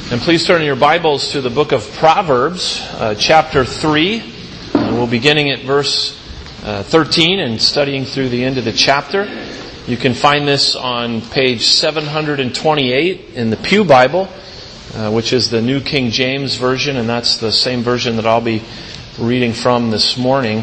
And please turn in your Bibles to the book of Proverbs, chapter 3. We'll be beginning at verse 13 and studying through the end of the chapter. You can find this on page 728 in the Pew Bible, which is the New King James Version, and that's the same version that I'll be reading from this morning.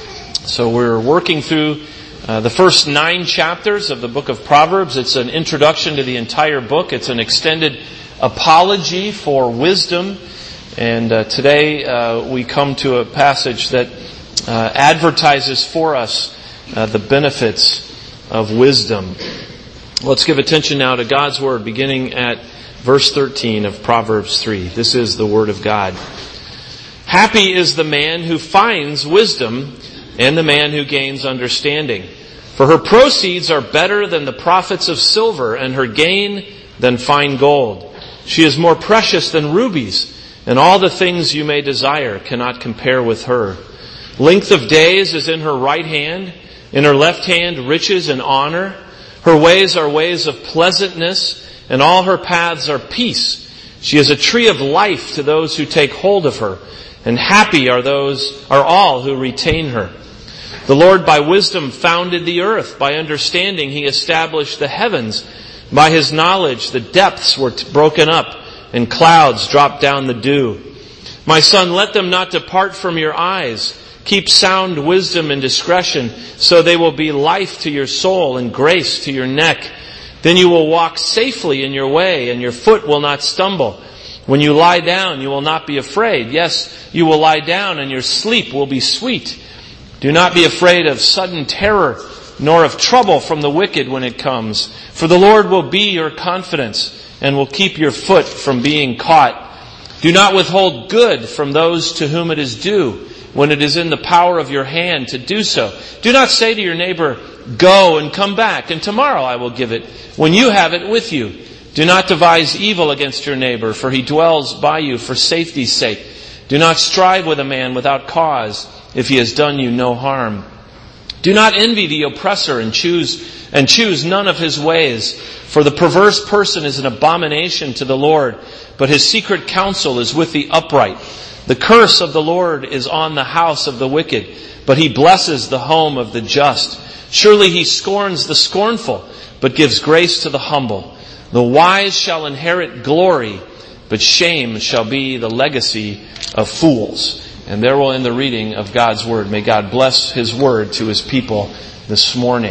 So we're working through the first 9 chapters of the book of Proverbs. It's an introduction to the entire book. It's an extended apology for wisdom. And today we come to a passage that advertises for us the benefits of wisdom. Let's give attention now to God's Word, beginning at verse 13 of Proverbs 3. This is the Word of God. Happy is the man who finds wisdom and the man who gains understanding. For her proceeds are better than the profits of silver, and her gain than fine gold. She is more precious than rubies, and all the things you may desire cannot compare with her. Length of days is in her right hand, in her left hand riches and honor. Her ways are ways of pleasantness, and all her paths are peace. She is a tree of life to those who take hold of her, and happy are all who retain her. The Lord by wisdom founded the earth. By understanding He established the heavens. By His knowledge the depths were broken up, and clouds dropped down the dew. My son, let them not depart from your eyes. Keep sound wisdom and discretion, so they will be life to your soul and grace to your neck. Then you will walk safely in your way, and your foot will not stumble. When you lie down, you will not be afraid. Yes, you will lie down, and your sleep will be sweet. Do not be afraid of sudden terror, nor of trouble from the wicked when it comes. For the Lord will be your confidence, and will keep your foot from being caught. Do not withhold good from those to whom it is due, when it is in the power of your hand to do so. Do not say to your neighbor, go and come back, and tomorrow I will give it, when you have it with you. Do not devise evil against your neighbor, for he dwells by you for safety's sake. Do not strive with a man without cause, if he has done you no harm. Do not envy the oppressor and choose none of his ways. For the perverse person is an abomination to the Lord, but his secret counsel is with the upright. The curse of the Lord is on the house of the wicked, but He blesses the home of the just. Surely He scorns the scornful, but gives grace to the humble. The wise shall inherit glory, but shame shall be the legacy of fools. And there will end the reading of God's Word. May God bless His Word to His people this morning.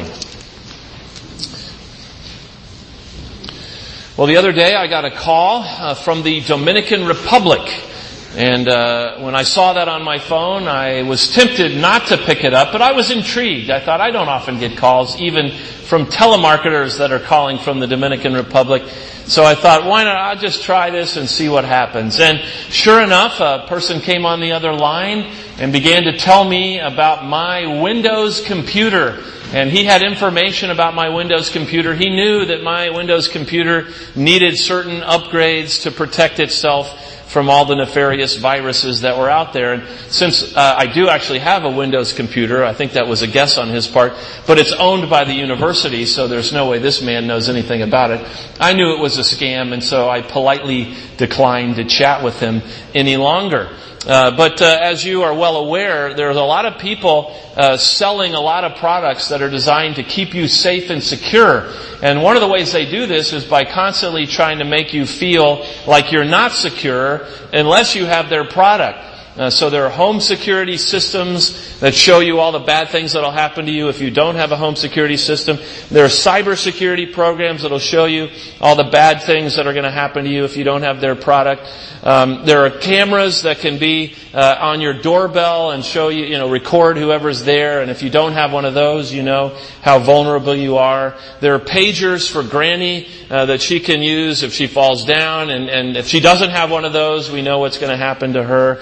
Well, the other day I got a call from the Dominican Republic. And when I saw that on my phone, I was tempted not to pick it up, but I was intrigued. I thought, I don't often get calls, even from telemarketers that are calling from the Dominican Republic. So I thought, why not? I'll just try this and see what happens. And sure enough, a person came on the other line and began to tell me about my Windows computer. And he had information about my Windows computer. He knew that my Windows computer needed certain upgrades to protect itself from all the nefarious viruses that were out there. And since I do actually have a Windows computer, I think that was a guess on his part, but it's owned by the university, so there's no way this man knows anything about it. I knew it was a scam, and so I politely declined to chat with him any longer. But as you are well aware, there's a lot of people selling a lot of products that are designed to keep you safe and secure. And one of the ways they do this is by constantly trying to make you feel like you're not secure unless you have their product. So there are home security systems that show you all the bad things that will happen to you if you don't have a home security system. There are cyber security programs that will show you all the bad things that are going to happen to you if you don't have their product. There are cameras that can be on your doorbell and show you, record whoever's there. And if you don't have one of those, you know how vulnerable you are. There are pagers for Granny that she can use if she falls down. And if she doesn't have one of those, we know what's going to happen to her.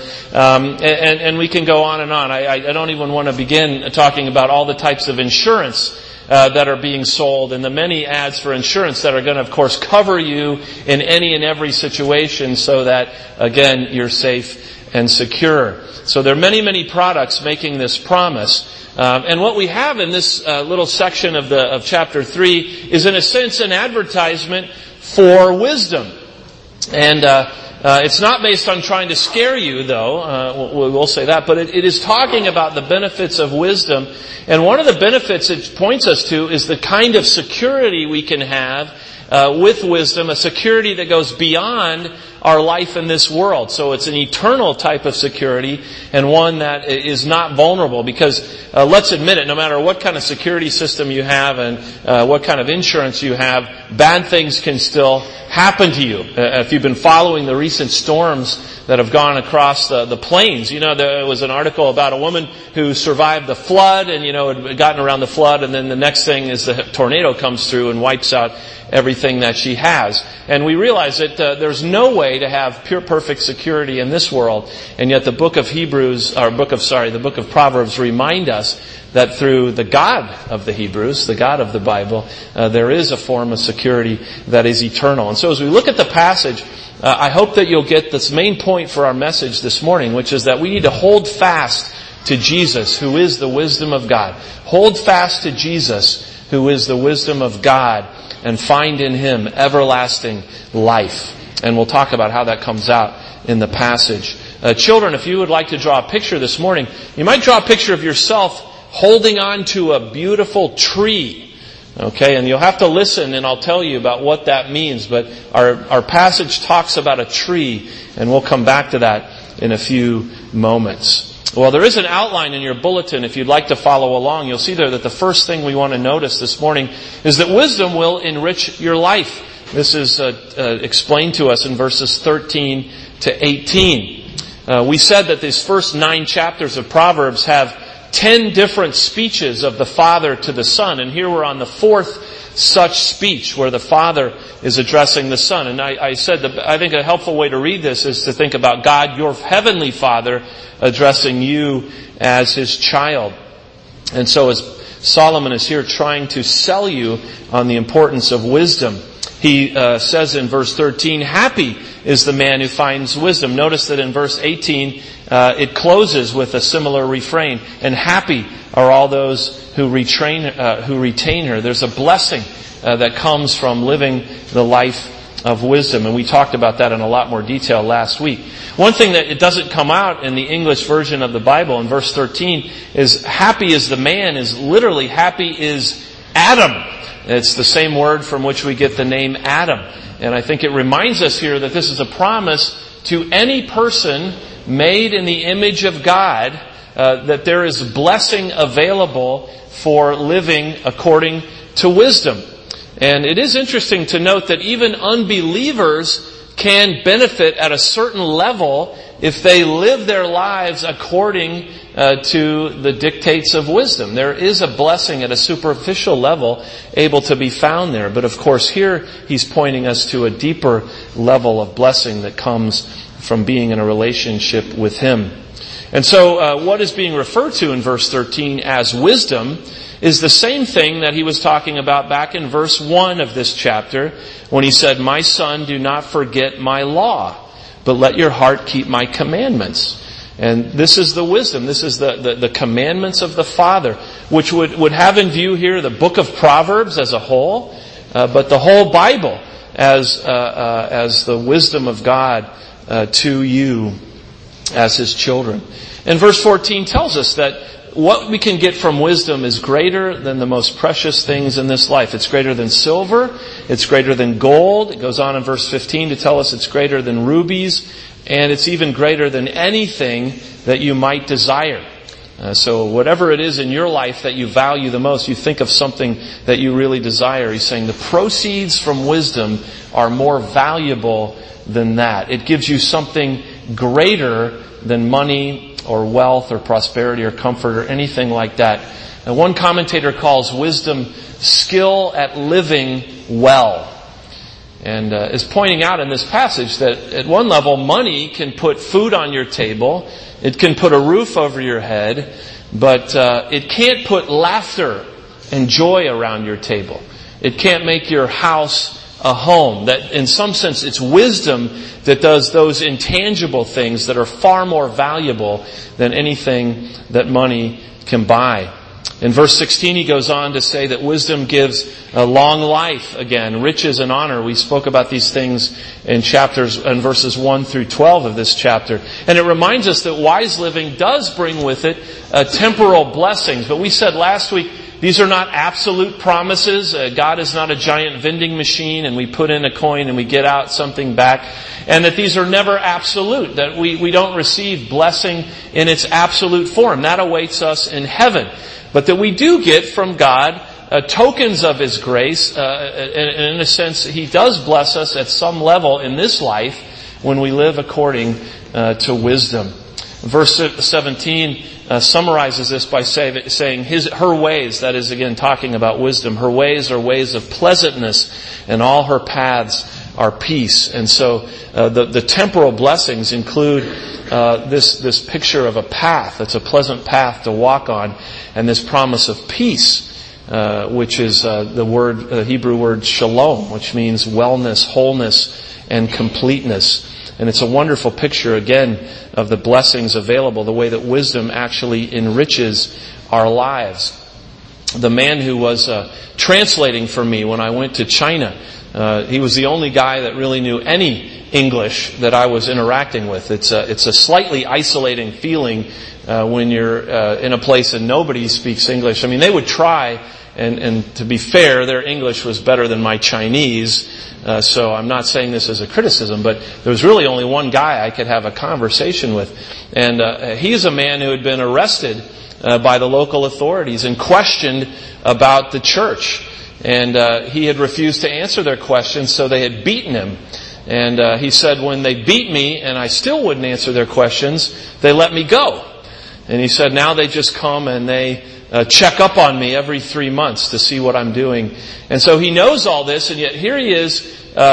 And we can go on and on. I don't even want to begin talking about all the types of insurance that are being sold and the many ads for insurance that are going to, of course, cover you in any and every situation so that, again, you're safe and secure. So there are many, many products making this promise. And what we have in this little section of chapter 3 is, in a sense, an advertisement for wisdom. And it's not based on trying to scare you, though. We'll say that. But it is talking about the benefits of wisdom. And one of the benefits it points us to is the kind of security we can have with wisdom, a security that goes beyond our life in this world. So it's an eternal type of security and one that is not vulnerable, because let's admit it, no matter what kind of security system you have and what kind of insurance you have, bad things can still happen to you. If you've been following the recent storms that have gone across the plains, there was an article about a woman who survived the flood and, had gotten around the flood, and then the next thing is the tornado comes through and wipes out everything that she has. And we realize that there's no way to have pure perfect security in this world, and yet the book of Proverbs remind us that through the God of the Hebrews, the God of the Bible, there is a form of security that is eternal. And so as we look at the passage, I hope that you'll get this main point for our message this morning, which is that we need to hold fast to Jesus, who is the wisdom of God. Hold fast to Jesus, who is the wisdom of God, and find in Him everlasting life. And we'll talk about how that comes out in the passage. Children, if you would like to draw a picture this morning, you might draw a picture of yourself holding on to a beautiful tree. Okay, and you'll have to listen and I'll tell you about what that means. But our passage talks about a tree, and we'll come back to that in a few moments. Well, there is an outline in your bulletin. If you'd like to follow along, you'll see there that the first thing we want to notice this morning is that wisdom will enrich your life. This is explained to us in verses 13 to 18. We said that these first 9 chapters of Proverbs have 10 different speeches of the father to the son. And here we're on the 4th such speech where the father is addressing the son. And I said that I think a helpful way to read this is to think about God, your heavenly Father, addressing you as His child. And so as Solomon is here trying to sell you on the importance of wisdom, he says in verse 13, happy is the man who finds wisdom. Notice that in verse 18, it closes with a similar refrain. And happy are all those who retain her. There's a blessing that comes from living the life of wisdom. And we talked about that in a lot more detail last week. One thing that it doesn't come out in the English version of the Bible in verse 13 is happy is the man is literally happy is Adam. It's the same word from which we get the name Adam. And I think it reminds us here that this is a promise to any person made in the image of God, that there is blessing available for living according to wisdom. And it is interesting to note that even unbelievers can benefit at a certain level if they live their lives according to the dictates of wisdom. There is a blessing at a superficial level able to be found there. But of course here he's pointing us to a deeper level of blessing that comes from being in a relationship with Him. And so what is being referred to in verse 13 as wisdom is the same thing that he was talking about back in verse 1 of this chapter when he said, my son, do not forget my law, but let your heart keep my commandments. And this is the wisdom. This is the commandments of the Father, which would have in view here the book of Proverbs as a whole, but the whole Bible as the wisdom of God to you as His children. And verse 14 tells us that what we can get from wisdom is greater than the most precious things in this life. It's greater than silver. It's greater than gold. It goes on in verse 15 to tell us it's greater than rubies. And it's even greater than anything that you might desire. So whatever it is in your life that you value the most, you think of something that you really desire. He's saying the proceeds from wisdom are more valuable than that. It gives you something greater than money or wealth or prosperity or comfort or anything like that. And one commentator calls wisdom skill at living well. And is pointing out in this passage that at one level, money can put food on your table. It can put a roof over your head. But it can't put laughter and joy around your table. It can't make your house a home. That in some sense it's wisdom that does those intangible things that are far more valuable than anything that money can buy. In verse 16, he goes on to say that wisdom gives a long life, again, riches and honor. We spoke about these things in verses 1 through 12 of this chapter. And it reminds us that wise living does bring with it temporal blessings. But we said last week, these are not absolute promises. God is not a giant vending machine and we put in a coin and we get out something back. And that these are never absolute. That we don't receive blessing in its absolute form. That awaits us in heaven. But that we do get from God tokens of His grace. In a sense, He does bless us at some level in this life when we live according to wisdom. Verse 17 summarizes this by saying her ways, that is again talking about wisdom, her ways are ways of pleasantness and all her paths are peace. And so the temporal blessings include this picture of a path. It's a pleasant path to walk on, and this promise of peace, which is the Hebrew word shalom, which means wellness, wholeness, and completeness. And it's a wonderful picture, again, of the blessings available, the way that wisdom actually enriches our lives. The man who was translating for me when I went to China, he was the only guy that really knew any English that I was interacting with. It's a slightly isolating feeling when you're in a place and nobody speaks English. I mean, they would try, and to be fair, their English was better than my Chinese. So I'm not saying this as a criticism, but there was really only one guy I could have a conversation with. And he's a man who had been arrested by the local authorities and questioned about the church. And he had refused to answer their questions, so they had beaten him. And he said, when they beat me and I still wouldn't answer their questions, they let me go. And he said, now they just come and they check up on me every 3 months to see what I'm doing. And so he knows all this, and yet here he is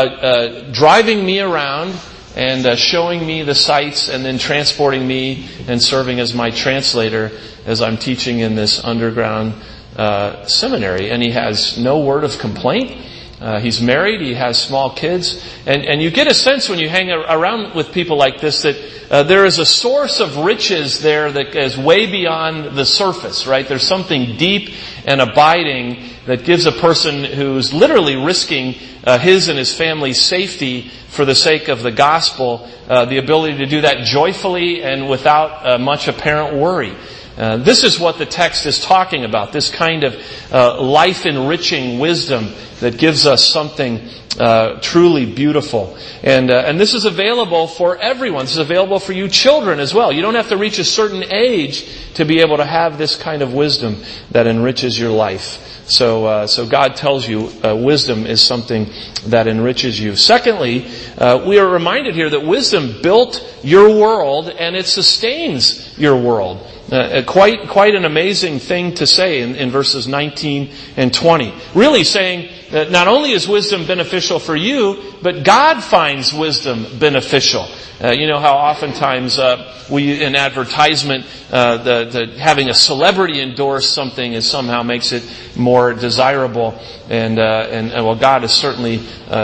driving me around and showing me the sights and then transporting me and serving as my translator as I'm teaching in this underground seminary. And he has no word of complaint. He's married, he has small kids, and you get a sense when you hang around with people like this that there is a source of riches there that is way beyond the surface, right? There's something deep and abiding that gives a person who's literally risking his and his family's safety for the sake of the gospel, the ability to do that joyfully and without much apparent worry. This is what the text is talking about, this kind of life-enriching wisdom that gives us something truly beautiful. And this is available for everyone. This is available for you children as well. You don't have to reach a certain age to be able to have this kind of wisdom that enriches your life. So God tells you wisdom is something that enriches you. Secondly, we are reminded here that wisdom built your world and it sustains your world. Quite an amazing thing to say in verses 19 and 20. Really saying that not only is wisdom beneficial for you, but God finds wisdom beneficial. You know how oftentimes we in advertisement having a celebrity endorse something is somehow makes it more desirable, and well, God is certainly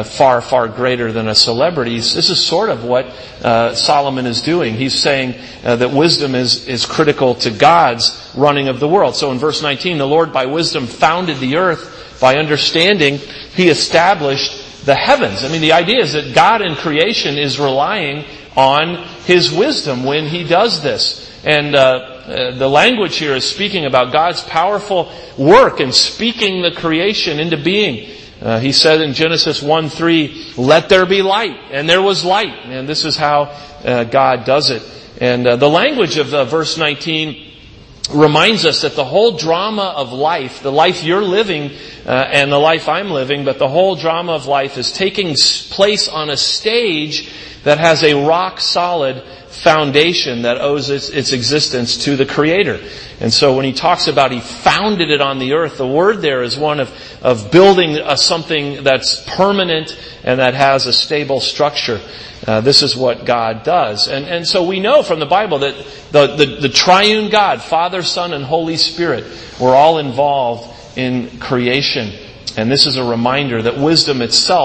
far greater than a celebrity. This is sort of what Solomon is doing. He's saying that wisdom is critical to God's running of the world. So in verse 19, the Lord by wisdom founded the earth. By understanding, He established the heavens. I mean, the idea is that God in creation is relying on His wisdom when He does this. And the language here is speaking about God's powerful work in speaking the creation into being. He said in Genesis 1:3, "Let there be light," and there was light. And this is how God does it. And the language of verse 19 reminds us that the whole drama of life, the life you're living and the life I'm living, but the whole drama of life is taking place on a stage that has a rock-solid foundation that owes its existence to the Creator. And so when he talks about He founded it on the earth, the word there is one of building something that's permanent and that has a stable structure. This is what God does. And so we know from the Bible that the triune God, Father, Son, and Holy Spirit, were all involved in creation. And this is a reminder that wisdom itself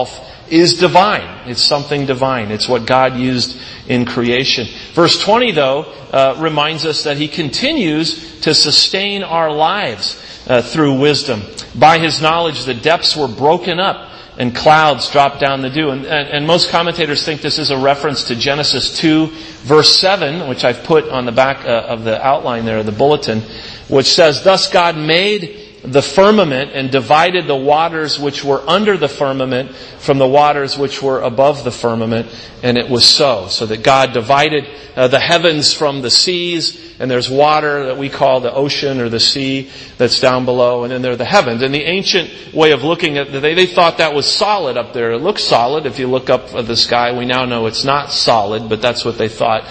is divine. It's something divine. It's what God used in creation. Verse 20, though, reminds us that He continues to sustain our lives through wisdom. By His knowledge, the depths were broken up and clouds dropped down the dew. And most commentators think this is a reference to Genesis 2, verse 7, which I've put on the back of the outline there, the bulletin, which says, "Thus God made the firmament and divided the waters which were under the firmament from the waters which were above the firmament, and it was so." So that God divided the heavens from the seas, and there's water that we call the ocean or the sea that's down below, and then there are the heavens. And the ancient way of looking at they thought that was solid up there. It looks solid if you look up at the sky. We now know it's not solid, but that's what they thought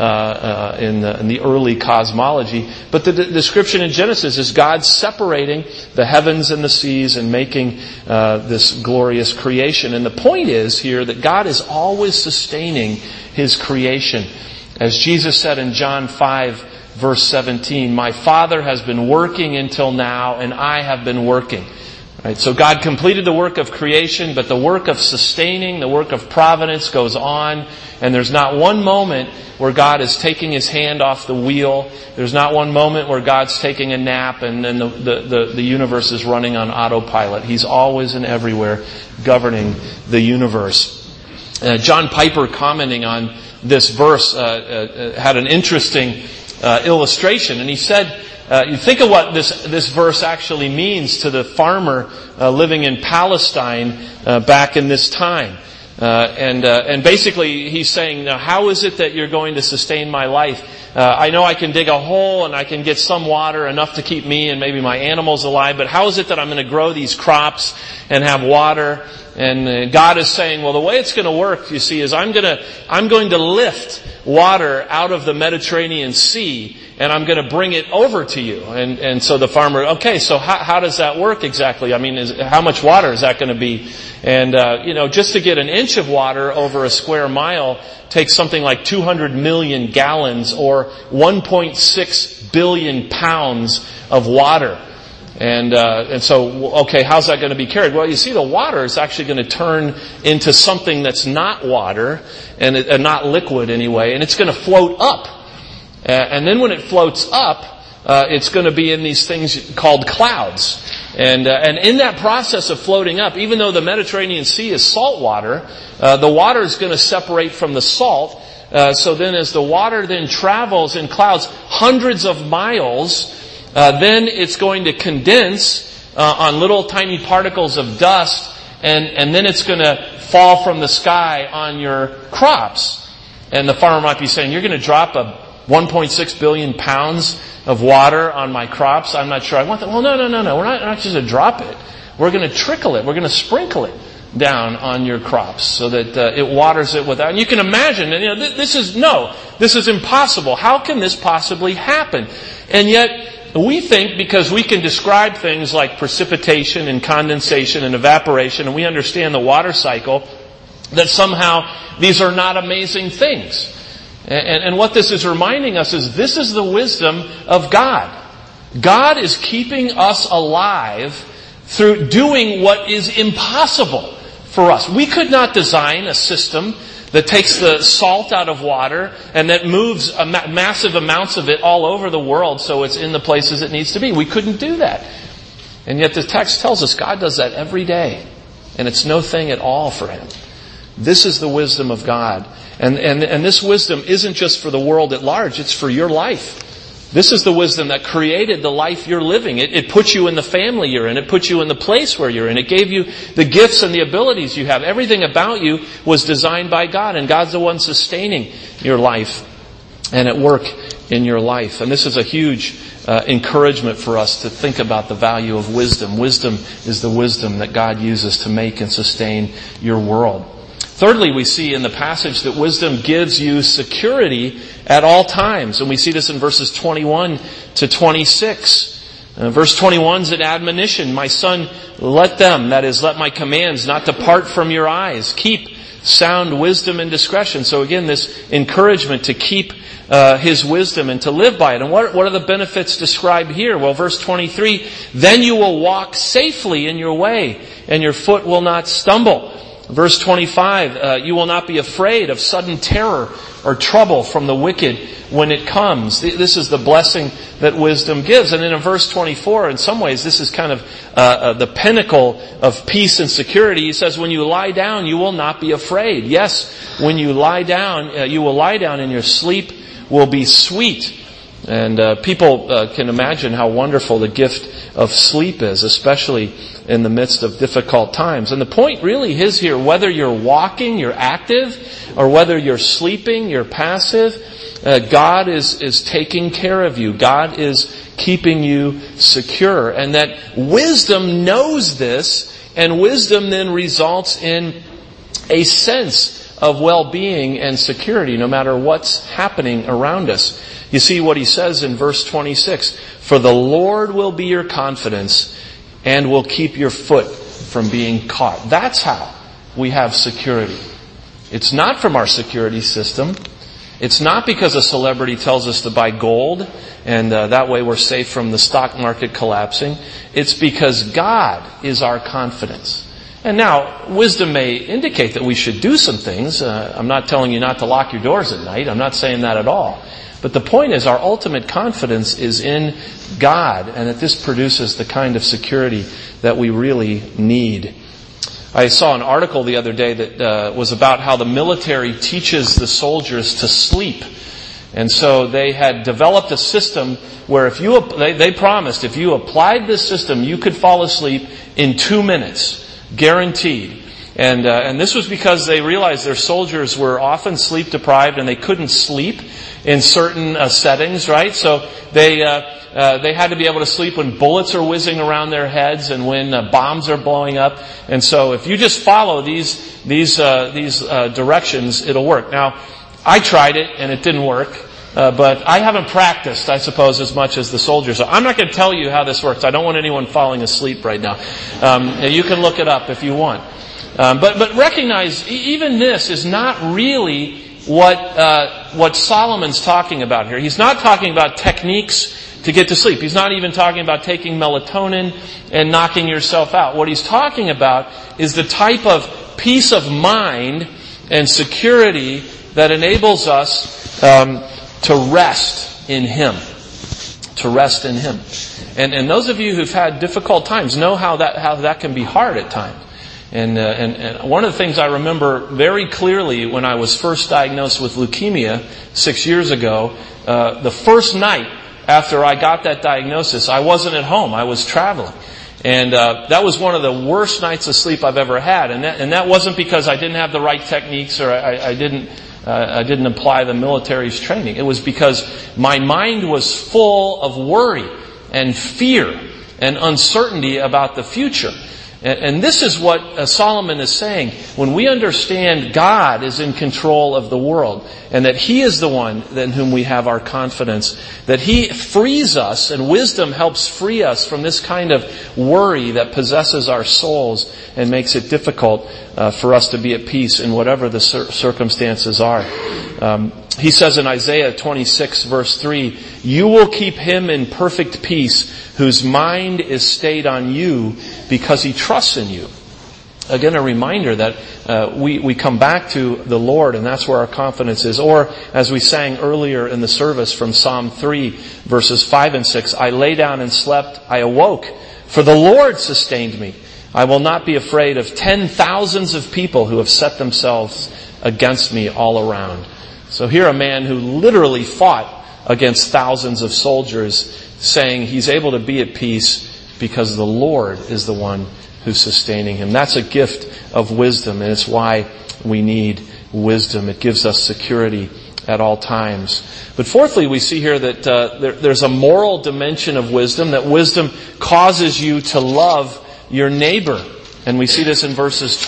in the early cosmology. But the description in Genesis is God separating the heavens and the seas and making this glorious creation. And the point is here that God is always sustaining His creation. As Jesus said in John 5, verse 17, "My Father has been working until now, and I have been working." Right? So God completed the work of creation, but the work of sustaining, the work of providence goes on, and there's not one moment where God is taking His hand off the wheel. There's not one moment where God's taking a nap and then the universe is running on autopilot. He's always and everywhere governing the universe. John Piper, commenting on this verse, had an interesting illustration, and he said, you think of what this verse actually means to the farmer living in Palestine back in this time. And basically he's saying, now how is it that you're going to sustain my life? I know I can dig a hole and I can get some water, enough to keep me and maybe my animals alive, but how is it that I'm going to grow these crops and have water? And God is saying, well, the way it's going to work, you see, is I'm going to lift water out of the Mediterranean Sea, and I'm going to bring it over to you. And so the farmer, okay, so how does that work exactly? I mean, how much water is that going to be? And, just to get an inch of water over a square mile takes something like 200 million gallons or 1.6 billion pounds of water. And so, okay, how's that going to be carried? Well, you see, the water is actually going to turn into something that's not water and not liquid anyway, and it's going to float up. And then when it floats up, it's going to be in these things called clouds. And in that process of floating up, even though the Mediterranean Sea is salt water, the water is going to separate from the salt. So then as the water then travels in clouds hundreds of miles, then it's going to condense on little tiny particles of dust, and then it's going to fall from the sky on your crops. And the farmer might be saying, you're going to drop 1.6 billion pounds of water on my crops? I'm not sure I want that. Well, no. We're not just going to drop it. We're going to trickle it. We're going to sprinkle it down on your crops so that it waters it without. And you can imagine, this is impossible. How can this possibly happen? And yet, we think because we can describe things like precipitation and condensation and evaporation, and we understand the water cycle, that somehow these are not amazing things. And what this is reminding us is this is the wisdom of God. God is keeping us alive through doing what is impossible for us. We could not design a system that takes the salt out of water and that moves massive amounts of it all over the world so it's in the places it needs to be. We couldn't do that. And yet the text tells us God does that every day. And it's no thing at all for Him. This is the wisdom of God. And this wisdom isn't just for the world at large, it's for your life. This is the wisdom that created the life you're living. It put you in the family you're in. It put you in the place where you're in. It gave you the gifts and the abilities you have. Everything about you was designed by God, and God's the one sustaining your life and at work in your life. And this is a huge encouragement for us to think about the value of wisdom. Wisdom is the wisdom that God uses to make and sustain your world. Thirdly, we see in the passage that wisdom gives you security at all times. And we see this in verses 21 to 26. Verse 21 is an admonition. My son, let my commands not depart from your eyes. Keep sound wisdom and discretion. So again, this encouragement to keep His wisdom and to live by it. And what are the benefits described here? Well, verse 23, then you will walk safely in your way and your foot will not stumble. Verse 25, you will not be afraid of sudden terror or trouble from the wicked when it comes. This is the blessing that wisdom gives. And then in verse 24, in some ways, this is kind of the pinnacle of peace and security. He says, when you lie down, you will not be afraid. Yes, when you lie down, you will lie down and your sleep will be sweet. And people can imagine how wonderful the gift of sleep is, especially in the midst of difficult times. And the point really is here, whether you're walking, you're active, or whether you're sleeping, you're passive, God is taking care of you. God is keeping you secure. And that wisdom knows this, and wisdom then results in a sense of well-being and security no matter what's happening around us. You see what he says in verse 26, "For the Lord will be your confidence and will keep your foot from being caught." That's how we have security. It's not from our security system. It's not because a celebrity tells us to buy gold and that way we're safe from the stock market collapsing. It's because God is our confidence. And now, wisdom may indicate that we should do some things. I'm not telling you not to lock your doors at night. I'm not saying that at all. But the point is, our ultimate confidence is in God, and that this produces the kind of security that we really need. I saw an article the other day that was about how the military teaches the soldiers to sleep. And so they had developed a system where they promised if you applied this system, you could fall asleep in 2 minutes. Guaranteed. And this was because they realized their soldiers were often sleep deprived and they couldn't sleep in certain settings, right? So they had to be able to sleep when bullets are whizzing around their heads and when bombs are blowing up. And so if you just follow these directions, it'll work. Now, I tried it and it didn't work. But I haven't practiced, I suppose, as much as the soldiers. So I'm not going to tell you how this works. I don't want anyone falling asleep right now. You can look it up if you want. But recognize, even this is not really what Solomon's talking about here. He's not talking about techniques to get to sleep. He's not even talking about taking melatonin and knocking yourself out. What he's talking about is the type of peace of mind and security that enables us to rest in Him. To rest in Him. And those of you who've had difficult times know how that can be hard at times. And one of the things I remember very clearly when I was first diagnosed with leukemia 6 years ago, the first night after I got that diagnosis, I wasn't at home. I was traveling. And that was one of the worst nights of sleep I've ever had. And that wasn't because I didn't have the right techniques or I didn't apply the military's training. It was because my mind was full of worry and fear and uncertainty about the future. And this is what Solomon is saying. When we understand God is in control of the world and that He is the one in whom we have our confidence, that He frees us and wisdom helps free us from this kind of worry that possesses our souls and makes it difficult for us to be at peace in whatever the circumstances are. He says in Isaiah 26 verse 3, "You will keep him in perfect peace whose mind is stayed on you because he trusts in you." Again, a reminder that we come back to the Lord and that's where our confidence is. Or, as we sang earlier in the service from Psalm 3 verses 5 and 6, "I lay down and slept, I awoke, for the Lord sustained me. I will not be afraid of 10,000s of people who have set themselves against me all around." So here a man who literally fought against thousands of soldiers, saying he's able to be at peace because the Lord is the one who's sustaining him. That's a gift of wisdom, and it's why we need wisdom. It gives us security at all times. But fourthly, we see here that there's a moral dimension of wisdom, that wisdom causes you to love your neighbor. And we see this in verses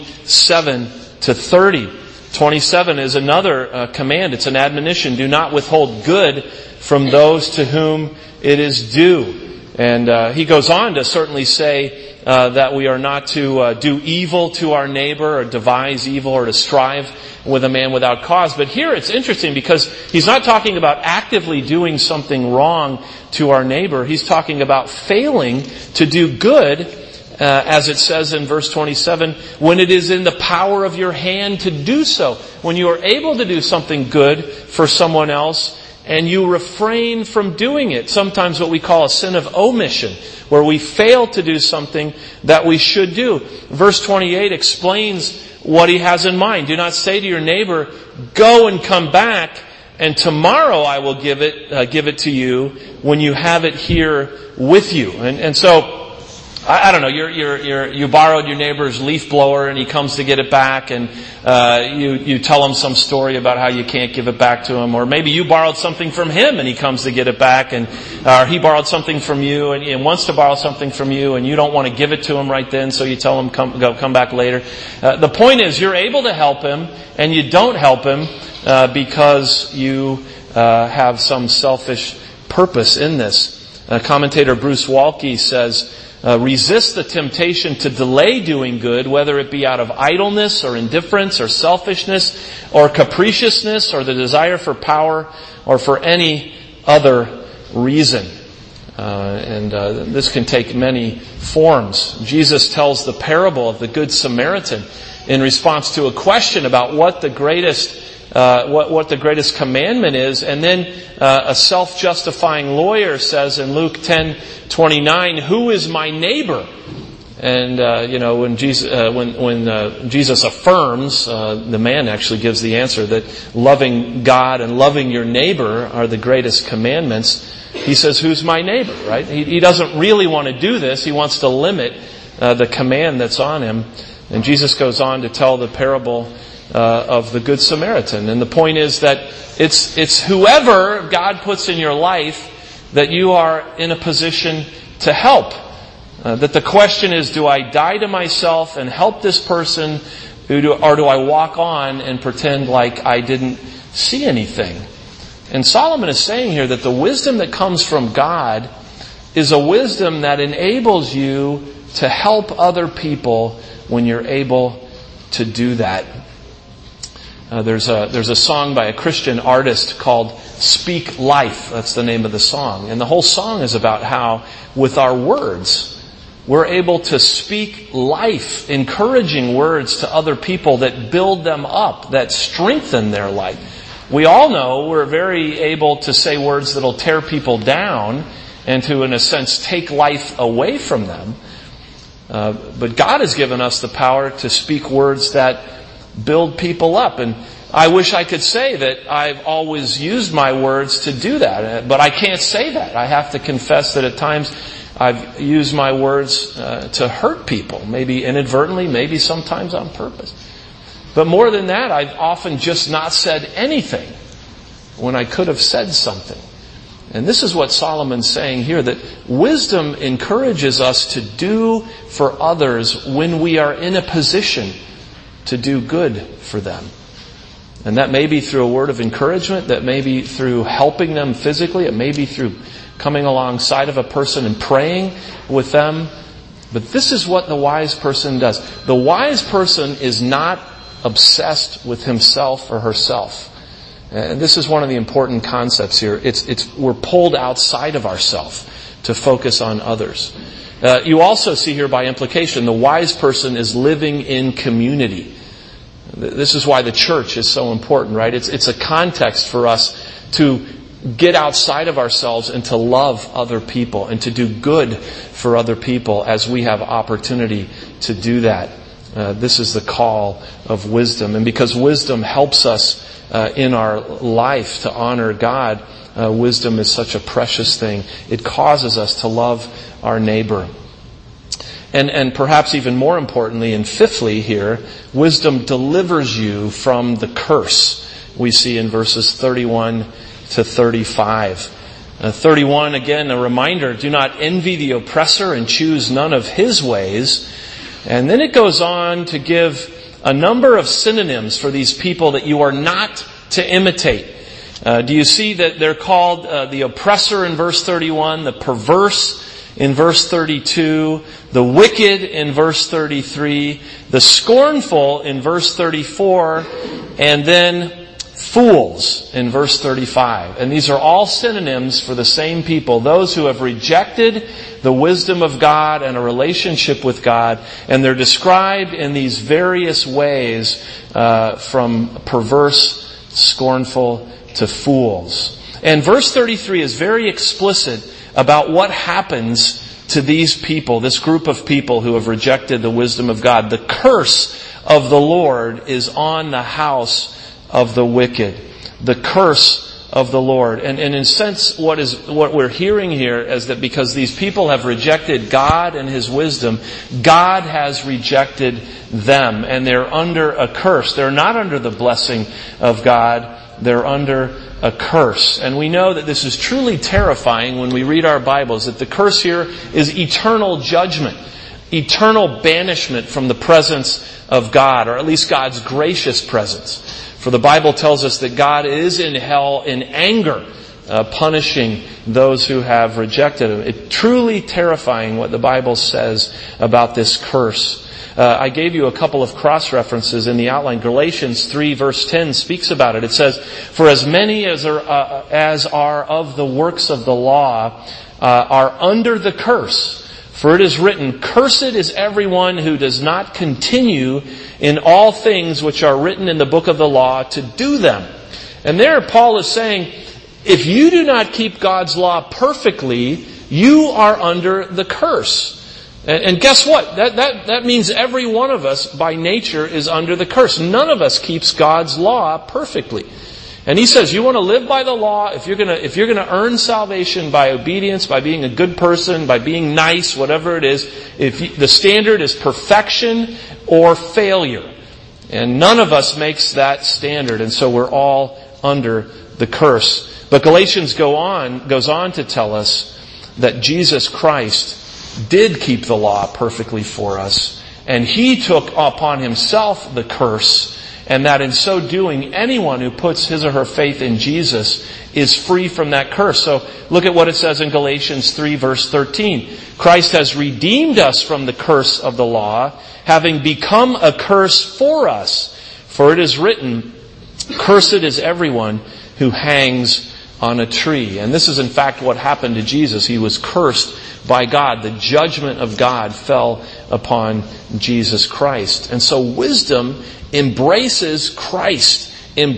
27 to 30. 27 is another command. It's an admonition. Do not withhold good from those to whom it is due. And he goes on to certainly say that we are not to do evil to our neighbor or devise evil or to strive with a man without cause. But here it's interesting because he's not talking about actively doing something wrong to our neighbor. He's talking about failing to do good as it says in verse 27, when it is in the power of your hand to do so. When you are able to do something good for someone else and you refrain from doing it. Sometimes what we call a sin of omission, where we fail to do something that we should do. Verse 28 explains what he has in mind. Do not say to your neighbor, go and come back, and tomorrow I will give it to you when you have it here with you. And so, I don't know, you borrowed your neighbor's leaf blower and he comes to get it back, and you tell him some story about how you can't give it back to him. Or maybe you borrowed something from him and he comes to get it back, or he borrowed something from you and wants to borrow something from you, and you don't want to give it to him right then, so you tell him come back later. The point is, you're able to help him and you don't help him because you have some selfish purpose in this. Commentator Bruce Waltke says, resist the temptation to delay doing good, whether it be out of idleness or indifference or selfishness or capriciousness or the desire for power or for any other reason. This can take many forms. Jesus tells the parable of the Good Samaritan in response to a question about what the greatest commandment is, and then a self-justifying lawyer says in Luke 10:29, "Who is my neighbor?" And when Jesus affirms, the man actually gives the answer that loving God and loving your neighbor are the greatest commandments. He says, "Who's my neighbor?" Right? He doesn't really want to do this. He wants to limit the command that's on him. And Jesus goes on to tell the parable of the Good Samaritan. And the point is that it's whoever God puts in your life that you are in a position to help. That the question is, do I die to myself and help this person, or do I walk on and pretend like I didn't see anything? And Solomon is saying here that the wisdom that comes from God is a wisdom that enables you to help other people when you're able to do that. There's a song by a Christian artist called Speak Life. That's the name of the song. And the whole song is about how, with our words, we're able to speak life, encouraging words to other people that build them up, that strengthen their life. We all know we're very able to say words that'll tear people down and to, in a sense, take life away from them. But God has given us the power to speak words that build people up. And I wish I could say that I've always used my words to do that, but I can't say that. I have to confess that at times I've used my words to hurt people, maybe inadvertently, maybe sometimes on purpose. But more than that, I've often just not said anything when I could have said something. And this is what Solomon's saying here, that wisdom encourages us to do for others when we are in a position to do good for them. And that may be through a word of encouragement, that may be through helping them physically, it may be through coming alongside of a person and praying with them. But this is what the wise person does. The wise person is not obsessed with himself or herself. And this is one of the important concepts here. We're pulled outside of ourselves to focus on others. You also see here by implication, the wise person is living in community. This is why the church is so important, right? It's a context for us to get outside of ourselves and to love other people and to do good for other people as we have opportunity to do that. This is the call of wisdom. And because wisdom helps us in our life to honor God, wisdom is such a precious thing. It causes us to love our neighbor. And perhaps even more importantly, and fifthly here, wisdom delivers you from the curse we see in verses 31 to 35. 31, again, a reminder, do not envy the oppressor and choose none of his ways. And then it goes on to give a number of synonyms for these people that you are not to imitate. Do you see that they're called the oppressor in verse 31, the perverse in verse 32, the wicked in verse 33, the scornful in verse 34, and then fools in verse 35. And these are all synonyms for the same people, those who have rejected the wisdom of God and a relationship with God. And they're described in these various ways, from perverse, scornful, to fools. And verse 33 is very explicit about what happens to these people, this group of people who have rejected the wisdom of God. The curse of the Lord is on the house of the wicked. The curse of the Lord. And in a sense, what we're hearing here is that because these people have rejected God and His wisdom, God has rejected them. And they're under a curse. They're not under the blessing of God. They're under a curse. And we know that this is truly terrifying when we read our Bibles, that the curse here is eternal judgment, eternal banishment from the presence of God, or at least God's gracious presence. For the Bible tells us that God is in hell in anger, punishing those who have rejected Him. It's truly terrifying what the Bible says about this curse. I gave you a couple of cross-references in the outline. Galatians 3 verse 10 speaks about it. It says, "For as many as are of the works of the law are under the curse. For it is written, Cursed is everyone who does not continue in all things which are written in the book of the law to do them." And there Paul is saying, if you do not keep God's law perfectly, you are under the curse. And guess what? That means every one of us by nature is under the curse. None of us keeps God's law perfectly. And he says, you want to live by the law, if you're going to earn salvation by obedience, by being a good person, by being nice, whatever it is, the standard is perfection or failure. And none of us makes that standard, and so we're all under the curse. But Galatians goes on to tell us that Jesus Christ did keep the law perfectly for us, and He took upon Himself the curse, and that in so doing, anyone who puts his or her faith in Jesus is free from that curse. So look at what it says in Galatians 3 verse 13. Christ has redeemed us from the curse of the law, having become a curse for us. For it is written, Cursed is everyone who hangs on a tree. And this is in fact what happened to Jesus. He was cursed by God. The judgment of God fell upon Jesus Christ. And so wisdom embraces Christ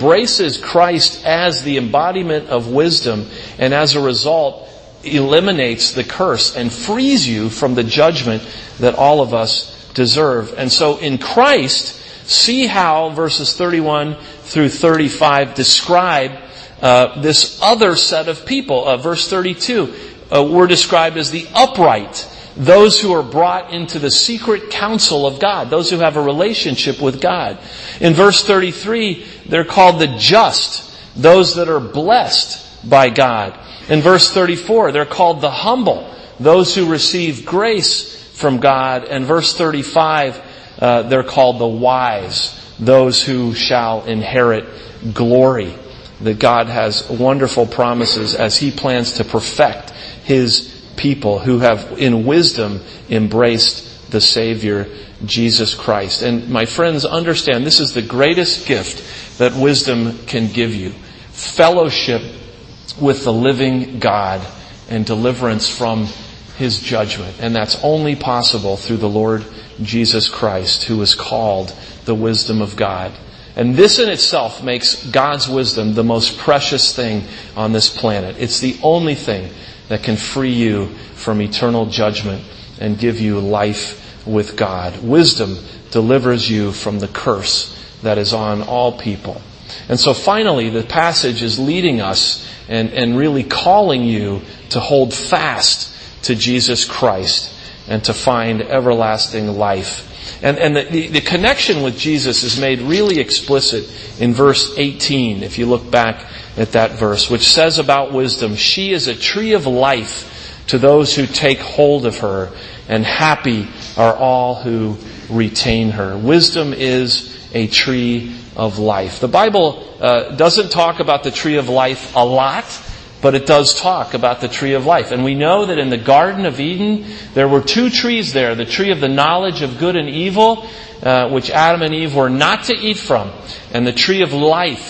as the embodiment of wisdom, and as a result eliminates the curse and frees you from the judgment that all of us deserve. And so in Christ, see how verses 31 through 35 describe this other set of people. Verse 32, we're described as the upright, those who are brought into the secret counsel of God, those who have a relationship with God. In verse 33, they're called the just, those that are blessed by God. In verse 34, they're called the humble, those who receive grace from God. And verse 35, they're called the wise, those who shall inherit glory. That God has wonderful promises as He plans to perfect His people who have in wisdom embraced the Savior, Jesus Christ. And my friends, understand this is the greatest gift that wisdom can give you. Fellowship with the living God and deliverance from His judgment. And that's only possible through the Lord Jesus Christ, who is called the wisdom of God. And this in itself makes God's wisdom the most precious thing on this planet. It's the only thing that can free you from eternal judgment and give you life with God. Wisdom delivers you from the curse that is on all people. And so finally, the passage is leading us and really calling you to hold fast to Jesus Christ and to find everlasting life. And the connection with Jesus is made really explicit in verse 18, if you look back at that verse, which says about wisdom, she is a tree of life to those who take hold of her, and happy are all who retain her. Wisdom is a tree of life. The Bible doesn't talk about the tree of life a lot, but it does talk about the tree of life. And we know that in the Garden of Eden, there were two trees there. The tree of the knowledge of good and evil, which Adam and Eve were not to eat from. And the tree of life,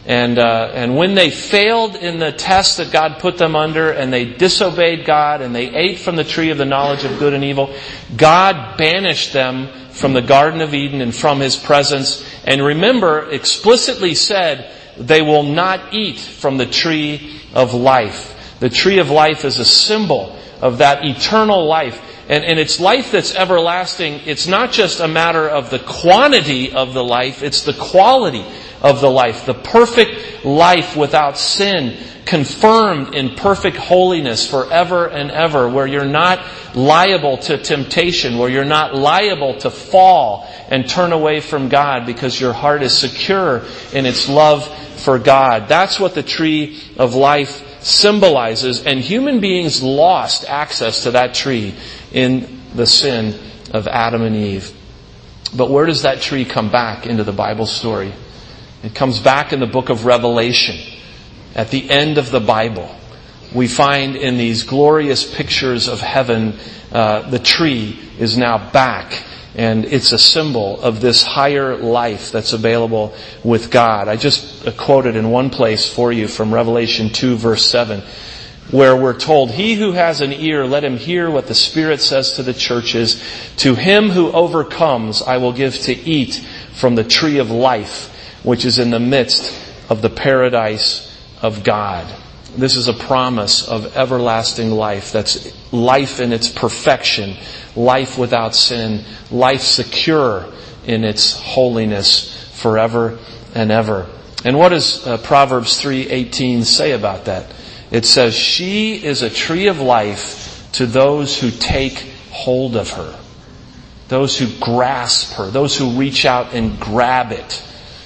And when they failed in the test that God put them under, and they disobeyed God, and they ate from the tree of the knowledge of good and evil, God banished them from the Garden of Eden and from His presence. And remember, explicitly said, they will not eat from the tree of life. The tree of life is a symbol of that eternal life. And it's life that's everlasting. It's not just a matter of the quantity of the life, it's the quality of the life. The perfect life without sin, confirmed in perfect holiness forever and ever, where you're not liable to temptation, where you're not liable to fall and turn away from God because your heart is secure in its love for God. That's what the tree of life symbolizes, and human beings lost access to that tree in the sin of Adam and Eve. But where does that tree come back into the Bible story? It comes back in the book of Revelation. At the end of the Bible, we find in these glorious pictures of heaven, the tree is now back. And it's a symbol of this higher life that's available with God. I just quoted in one place for you from Revelation 2 verse 7, where we're told, "He who has an ear, let him hear what the Spirit says to the churches. To him who overcomes, I will give to eat from the tree of life, which is in the midst of the paradise of God." This is a promise of everlasting life. That's life in its perfection, life without sin, life secure in its holiness forever and ever. And what does Proverbs 3:18 say about that? It says, "She is a tree of life to those who take hold of her." Those who grasp her, those who reach out and grab it.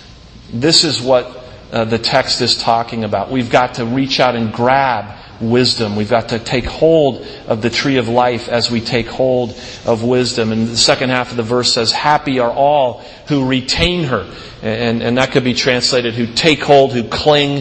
This is what the text is talking about. We've got to reach out and grab wisdom. We've got to take hold of the tree of life as we take hold of wisdom. And the second half of the verse says, "Happy are all who retain her." And that could be translated, who take hold, who cling,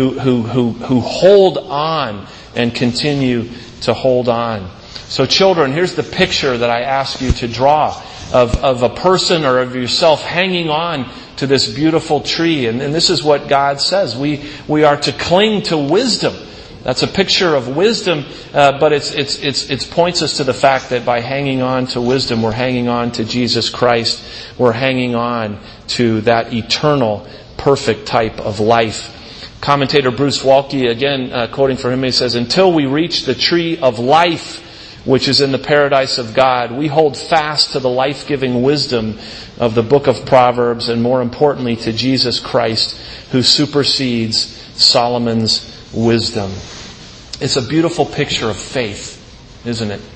who hold on and continue to hold on. So children, here's the picture that I ask you to draw of a person or of yourself hanging on to this beautiful tree. And this is what God says. We are to cling to wisdom. That's a picture of wisdom, but it points us to the fact that by hanging on to wisdom, we're hanging on to Jesus Christ. We're hanging on to that eternal, perfect type of life. Commentator Bruce Waltke, again, quoting from him, he says, "Until we reach the tree of life, which is in the paradise of God, we hold fast to the life-giving wisdom of the book of Proverbs, and more importantly to Jesus Christ, who supersedes Solomon's wisdom." It's a beautiful picture of faith, isn't it?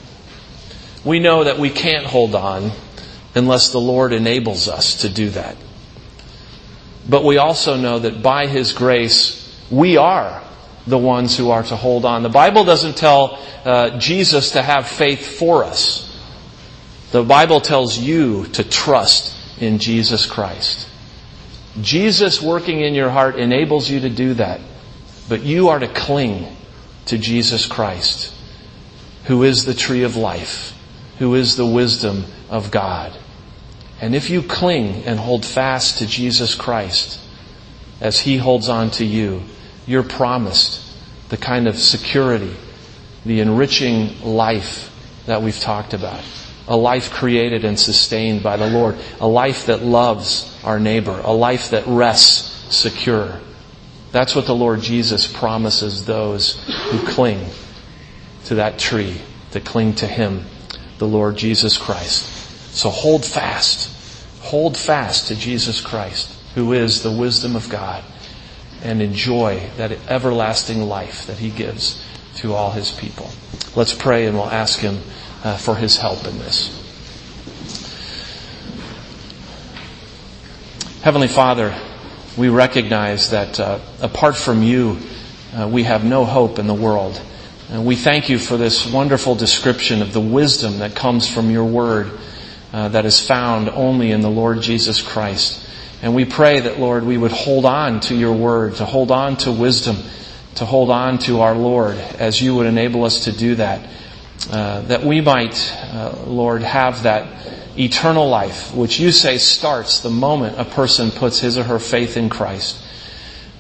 We know that we can't hold on unless the Lord enables us to do that. But we also know that by His grace, we are the ones who are to hold on. The Bible doesn't tell Jesus to have faith for us. The Bible tells you to trust in Jesus Christ. Jesus working in your heart enables you to do that. But you are to cling to Jesus Christ, who is the tree of life, who is the wisdom of God. And if you cling and hold fast to Jesus Christ as He holds on to you, you're promised the kind of security, the enriching life that we've talked about. A life created and sustained by the Lord. A life that loves our neighbor. A life that rests secure. That's what the Lord Jesus promises those who cling to that tree, to cling to Him, the Lord Jesus Christ. So hold fast to Jesus Christ, who is the wisdom of God, and enjoy that everlasting life that He gives to all His people. Let's pray and we'll ask Him for His help in this. Heavenly Father, we recognize that apart from You, we have no hope in the world. And we thank You for this wonderful description of the wisdom that comes from Your Word, that is found only in the Lord Jesus Christ. And we pray that, Lord, we would hold on to Your Word, to hold on to wisdom, to hold on to our Lord as You would enable us to do that. That we might, Lord, have that eternal life, which You say starts the moment a person puts his or her faith in Christ.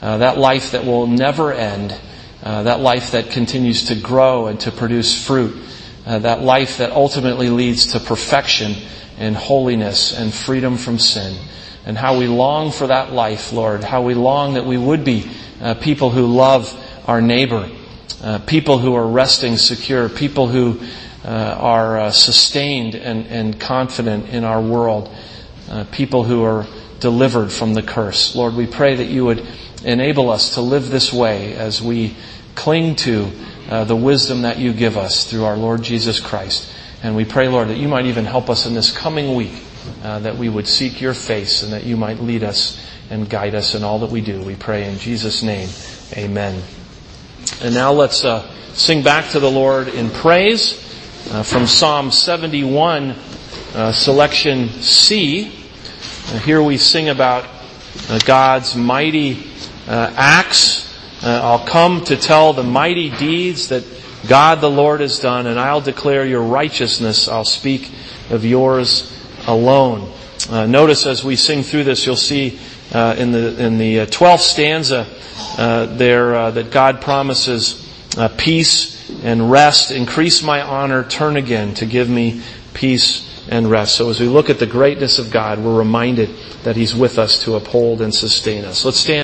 that life that will never end, that life that continues to grow and to produce fruit, that life that ultimately leads to perfection and holiness and freedom from sin. And how we long for that life, Lord, how we long that we would be people who love our neighbor, people who are resting secure, people who are sustained and confident in our world, people who are delivered from the curse. Lord, we pray that you would enable us to live this way as we cling to the wisdom that you give us through our Lord Jesus Christ. And we pray, Lord, that you might even help us in this coming week, that we would seek your face and that you might lead us and guide us in all that we do. We pray in Jesus' name, amen. And now let's sing back to the Lord in praise from Psalm 71, selection C. Here we sing about God's mighty acts. I'll come to tell the mighty deeds that God the Lord has done, and I'll declare your righteousness. I'll speak of yours alone. Notice as we sing through this, you'll see in the 12th stanza there that God promises peace and rest. Increase my honor, turn again to give me peace and rest. So as we look at the greatness of God, we're reminded that He's with us to uphold and sustain us. Let's stand.